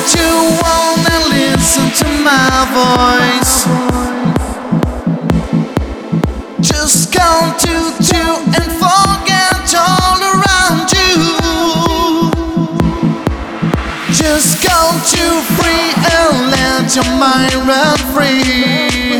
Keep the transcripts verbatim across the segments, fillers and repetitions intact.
you wanna listen to my voice? Just count to two and forget all around you. Just count to three and let your mind run free.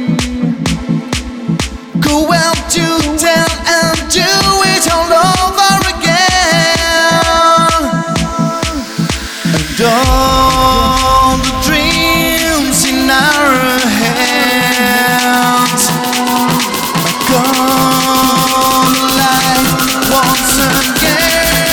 Go out to ten and do it all over again. And all the dreams in our hands are gone alive once again.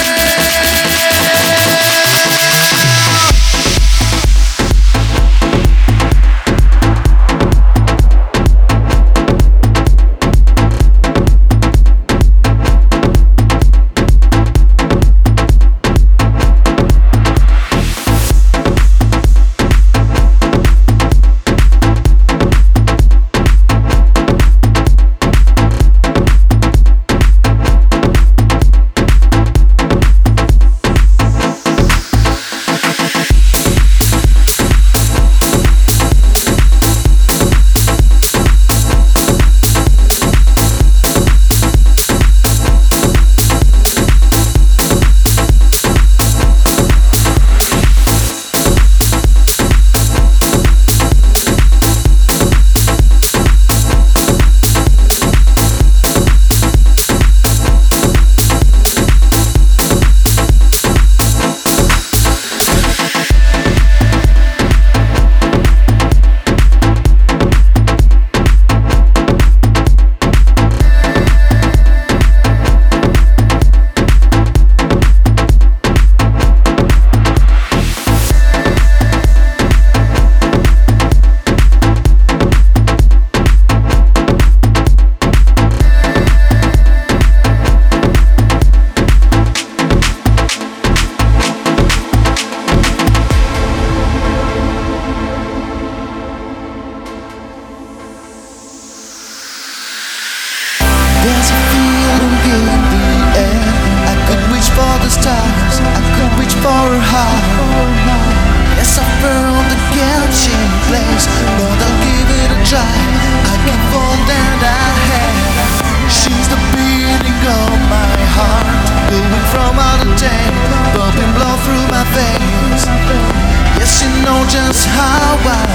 There's a feeling in the air. I could reach for the stars, I could reach for her heart. Yes, I found the catching place, but I'll give it a try. I give all that I have. She's the beating of my heart, going from out of day, bumping blood through my veins. Yes, you know just how I